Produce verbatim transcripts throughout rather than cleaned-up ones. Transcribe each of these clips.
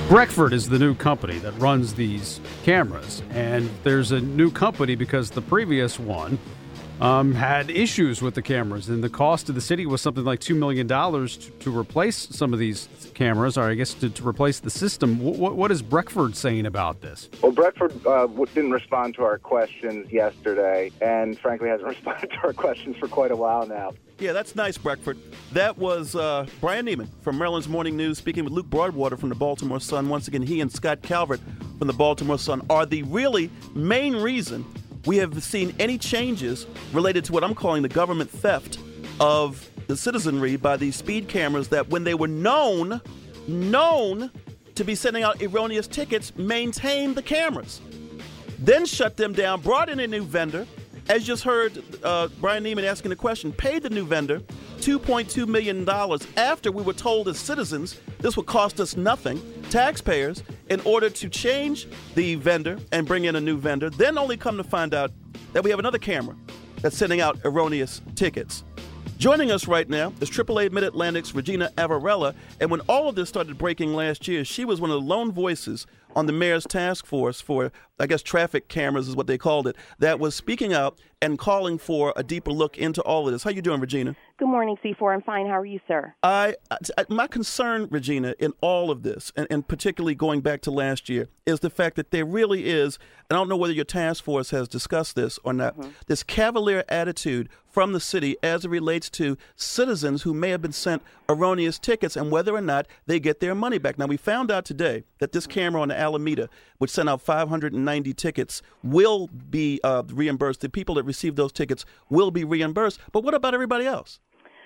Breckford is the new company that runs these cameras, and there's a new company because the previous one um, had issues with the cameras, and the cost to the city was something like two million dollars to, to replace some of these cameras, or I guess to, to replace the system. What, what is Breckford saying about this? Well, Breckford uh, didn't respond to our questions yesterday, and frankly hasn't responded to our questions for quite a while now. Yeah, that's nice, Breckford. That was uh, Brian Neiman from Maryland's Morning News speaking with Luke Broadwater from the Baltimore Sun. Once again, he and Scott Calvert from the Baltimore Sun are the really main reason we have seen any changes related to what I'm calling the government theft of the citizenry by these speed cameras that when they were known, known to be sending out erroneous tickets, maintained the cameras. Then shut them down, brought in a new vendor. As you just heard uh, Brian Neiman asking the question, paid the new vendor two point two million dollars after we were told as citizens this would cost us nothing, taxpayers, in order to change the vendor and bring in a new vendor, then only come to find out that we have another camera that's sending out erroneous tickets. Joining us right now is triple A Mid-Atlantic's Regina Avarella, and when all of this started breaking last year, she was one of the lone voices on the mayor's task force for, I guess, traffic cameras is what they called it, that was speaking out and calling for a deeper look into all of this. How you doing, Regina? Good morning, C four. I'm fine. How are you, sir? I, I my concern, Regina, in all of this, and, and particularly going back to last year, is the fact that there really is, and I don't know whether your task force has discussed this or not, mm-hmm. this cavalier attitude from the city as it relates to citizens who may have been sent erroneous tickets and whether or not they get their money back. Now, we found out today that this camera on the Alameda, which sent out five hundred ninety tickets, will be uh, reimbursed. The people that received those tickets will be reimbursed. But what about everybody else?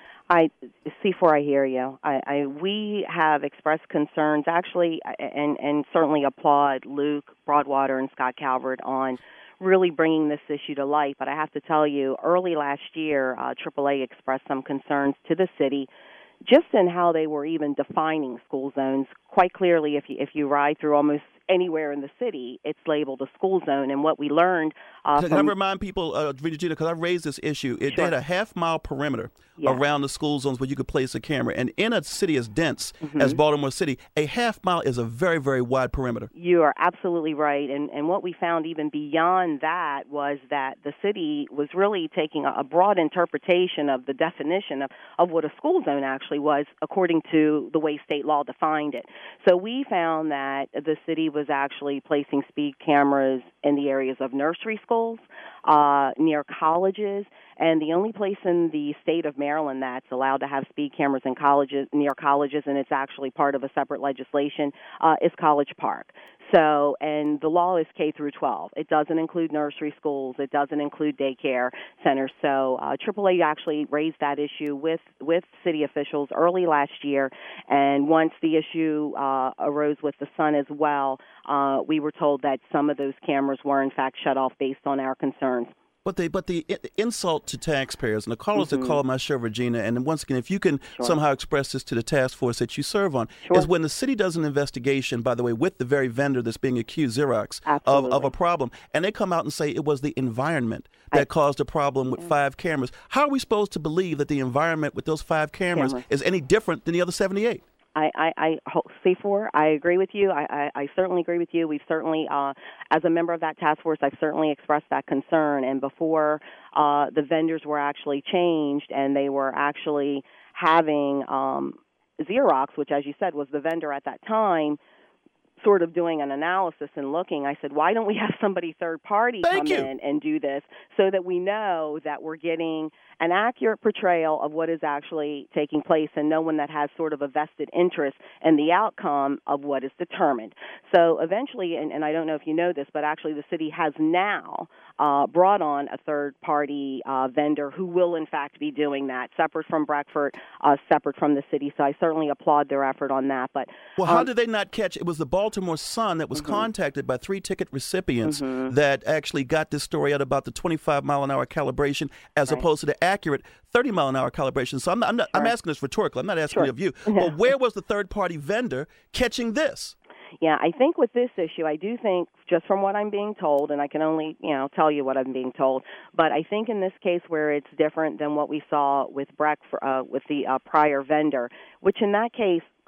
I C four, I hear you. I, I we have expressed concerns, actually, and and certainly applaud Luke Broadwater and Scott Calvert on really bringing this issue to light. But I have to tell you, early last year, uh, triple A expressed some concerns to the city, just in how they were even defining school zones. Quite clearly, if you if you ride through almost anywhere in the city, it's labeled a school zone. And what we learned... Uh, Can from, I remind people, uh, Regina, because I raised this issue, it, sure. they had a half-mile perimeter yeah. around the school zones where you could place a camera. And in a city as dense mm-hmm. as Baltimore City, a half-mile is a very, very wide perimeter. You are absolutely right. And, and what we found even beyond that was that the city was really taking a, a broad interpretation of the definition of, of what a school zone actually was according to the way state law defined it. So we found that the city was actually placing speed cameras in the areas of nursery schools, uh, near colleges, and the only place in the state of Maryland that's allowed to have speed cameras in colleges, near colleges, and it's actually part of a separate legislation, uh, is College Park. So, and the law is K through twelve. It doesn't include nursery schools. It doesn't include daycare centers. So, uh, triple A actually raised that issue with, with city officials early last year. And once the issue uh, arose with the Sun as well, uh, we were told that some of those cameras were in fact shut off based on our concerns. But the but the insult to taxpayers, and the callers mm-hmm. that call my show, Regina, and once again, if you can sure. somehow express this to the task force that you serve on, sure. is when the city does an investigation, by the way, with the very vendor that's being accused, Xerox, of, of a problem, and they come out and say it was the environment that I, caused a problem with yeah. five cameras. How are we supposed to believe that the environment with those five cameras Camera. is any different than the other seventy-eight? I, I, I C four, I agree with you. I, I, I certainly agree with you. We've certainly, uh, as a member of that task force, I've certainly expressed that concern. And before uh, the vendors were actually changed and they were actually having um, Xerox, which, as you said, was the vendor at that time, sort of doing an analysis and looking, I said, why don't we have somebody third party Thank come you. in and do this so that we know that we're getting an accurate portrayal of what is actually taking place and no one that has sort of a vested interest in the outcome of what is determined. So eventually, and, and I don't know if you know this, but actually the city has now uh, brought on a third-party uh, vendor who will, in fact, be doing that, separate from Breckford, uh, separate from the city. So I certainly applaud their effort on that. But Well, um, how did they not catch? It was the Baltimore Sun that was mm-hmm. contacted by three ticket recipients mm-hmm. that actually got this story out about the twenty-five mile an hour calibration as right. opposed to the accurate thirty mile an hour calibration. So I'm not, I'm, not, sure. I'm asking this rhetorically. I'm not asking sure. it of you. No. But where was the third-party vendor catching this? Yeah, I think with this issue, I do think, just from what I'm being told, and I can only, you know, tell you what I'm being told, but I think in this case where it's different than what we saw with Breck, uh, with the uh, prior vendor, which in that case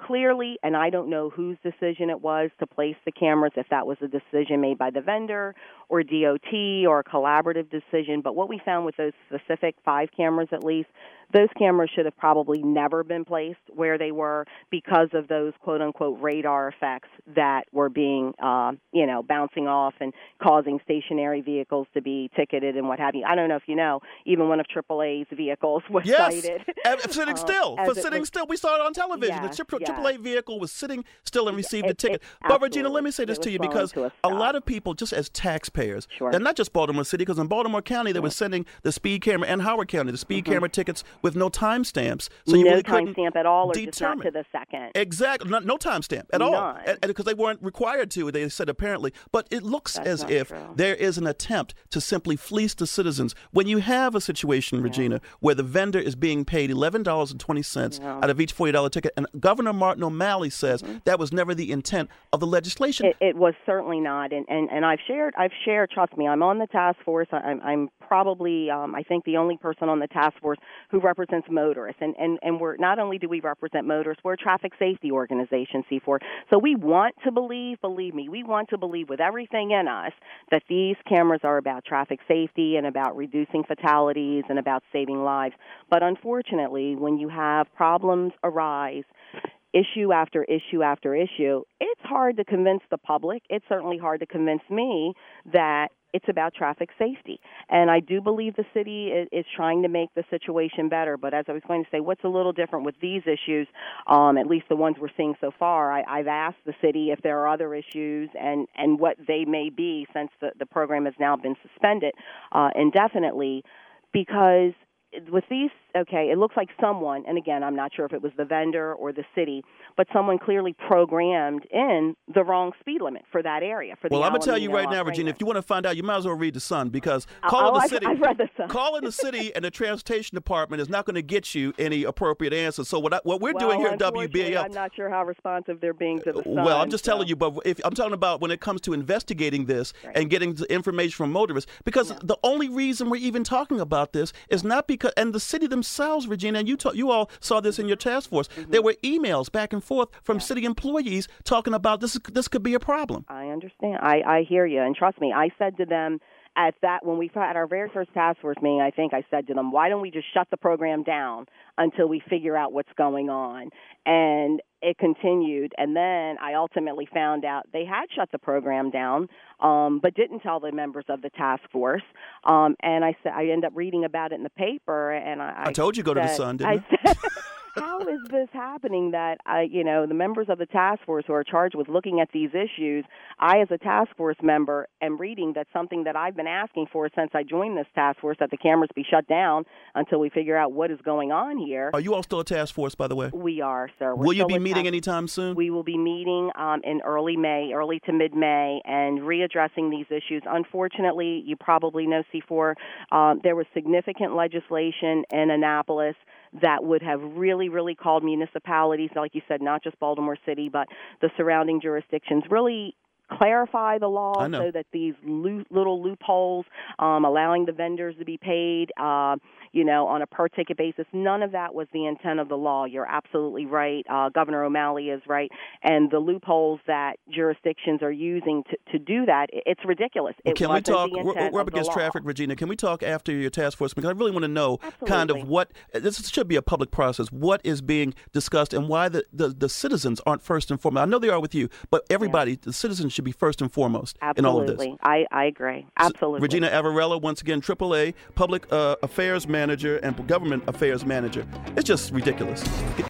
clearly, and I don't know whose decision it was to place the cameras, if that was a decision made by the vendor or D O T or a collaborative decision, but what we found with those specific five cameras at least, those cameras should have probably never been placed where they were because of those quote-unquote radar effects that were being, uh, you know, bouncing off and causing stationary vehicles to be ticketed and what have you. I don't know if you know, even one of triple A's vehicles was yes. cited. Yes, sitting still. uh, For sitting was, still. We saw it on television. Yeah, the triple yeah. A vehicle was sitting still and received it, the ticket. It, but, Regina, let me say this it to you was because to a, a lot of people, just as taxpayers, sure. and not just Baltimore City, because in Baltimore County, they yeah. were sending the speed camera, and Howard County, the speed mm-hmm. camera tickets with no timestamps. So you no really timestamp at all, or determine. just not to the second. Exactly. No, no timestamp at None. all. Because they weren't required to, they said apparently. But it looks That's as not if true. there is an attempt to simply fleece the citizens. When you have a situation, yeah. Regina, where the vendor is being paid eleven dollars and twenty cents yeah. out of each forty dollar ticket, and Governor Martin O'Malley says mm-hmm. that was never the intent of the legislation. It, it was certainly not. And, and, and I've shared, I've shared, trust me, I'm on the task force. I'm, I'm probably, um, I think, the only person on the task force who represents motorists. And, and, and we're not only do we represent motorists, we're a traffic safety organization, C four. So we want to believe, believe me, we want to believe with everything in us that these cameras are about traffic safety and about reducing fatalities and about saving lives. But unfortunately, when you have problems arise, issue after issue after issue, it's hard to convince the public. It's certainly hard to convince me that it's about traffic safety. And I do believe the city is, is trying to make the situation better. But as I was going to say, what's a little different with these issues, um, at least the ones we're seeing so far, I, I've asked the city if there are other issues and, and what they may be since the, the program has now been suspended uh, indefinitely, because with these, okay, it looks like someone, and again, I'm not sure if it was the vendor or the city, but someone clearly programmed in the wrong speed limit for that area. For the well, I'm going to tell you right now, Alameda. Regina, if you want to find out, you might as well read The Sun, because Oh, calling the I've, city, I've read The Sun. calling the city and the transportation department is not going to get you any appropriate answers. So what I, what we're well, doing here at W B A L, I'm not sure how responsive they're being to The Sun. Well, I'm just so. telling you, but if I'm talking about when it comes to investigating this right. and getting the information from motorists, because yeah. the only reason we're even talking about this is not because, and the city themselves, Regina, and you ta- you all saw this in your task force, mm-hmm. there were emails back and forth from yeah. city employees talking about this. This could be a problem. I understand. I, I hear you, and trust me, I said to them at that when we had our very first task force meeting, I think I said to them, why don't we just shut the program down until we figure out what's going on? And it continued, and then I ultimately found out they had shut the program down, um, but didn't tell the members of the task force. Um, and I said I ended up reading about it in the paper, and I, I told you go said, to The Sun, didn't I? I said, how is this happening that, I, you know, the members of the task force who are charged with looking at these issues, I as a task force member am reading that something that I've been asking for since I joined this task force, that the cameras be shut down until we figure out what is going on here. Are you all still a task force, by the way? We are, sir. We're will you be meeting meeting anytime soon? We will be meeting um, in early May, early to mid-May, and readdressing these issues. Unfortunately, you probably know, C four, um, there was significant legislation in Annapolis that would have really, really called municipalities, like you said, not just Baltimore City, but the surrounding jurisdictions, really clarify the law so that these lo- little loopholes, um, allowing the vendors to be paid, uh, you know, on a per-ticket basis, none of that was the intent of the law. You're absolutely right. Uh, Governor O'Malley is right. And the loopholes that jurisdictions are using to, to do that, it's ridiculous. Well, it can we talk, the we're, we're up against law. traffic, Regina. Can we talk after your task force? Because I really want to know Absolutely. kind of what, this should be a public process, what is being discussed and why the, the, the citizens aren't first and foremost. I know they are with you, but everybody, yeah. the citizens should be first and foremost Absolutely. in all of this. I, I agree. Absolutely. So, Regina Avarello, once again, triple A, Public uh, Affairs Manager and Government Affairs Manager. It's just ridiculous.